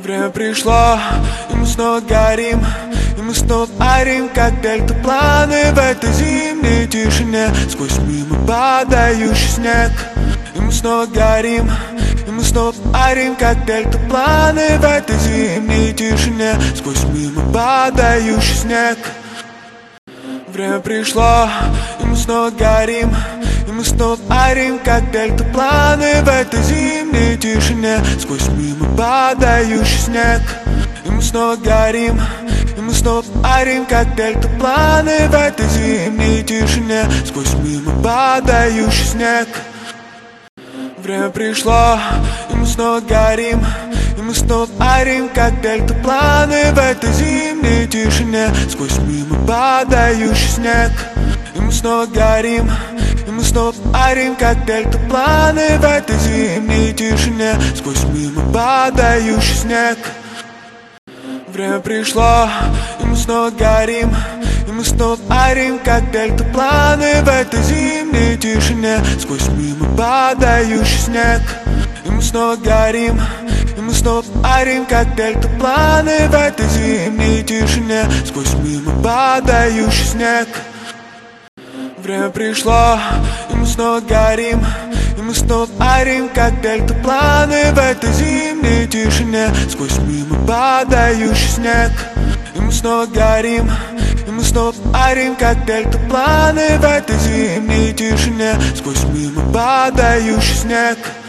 Время пришло, и мы снова горим, и мы снова парим, как дельтапланы в этой зимней тишине, сквозь мимо падающий снег. И мы снова горим, и мы снова парим, как дельтапланы в этой зимней тишине, сквозь мимо падающий снег. Время пришло, и мы снова горим, и мы снова парим, как дельтапланы в этой зимней тишине, сквозь мимо падающий снег. И мы снова горим, и мы снова парим, как дельтапланы в этой зимней тишине, сквозь мимо падающий снег. Время пришло, и мы снова горим, и мы снова парим, как дельтапланы в этой зимней тишине, сквозь мимо падающий снег. И мы снова горим, и мы снова парим, как дельтапланы в этой зимней тишине, сквозь мимо падающий снег. Время пришло, и мы снова горим, и мы снова парим, как дельтапланы в этой зимней тишине, сквозь мимо падающий снег. И мы снова горим, и мы снова парим, как дельтапланы в этой зимней тишине, сквозь мимо падающий снег. Время пришло, и мы снова горим, и мы снова парим, как дельтапланы в этой зимней тишине, сквозь мимо падающий снег. И мы снова горим, и мы снова парим, как дельтапланы в этой зимней тишине, сквозь мимо падающий снег.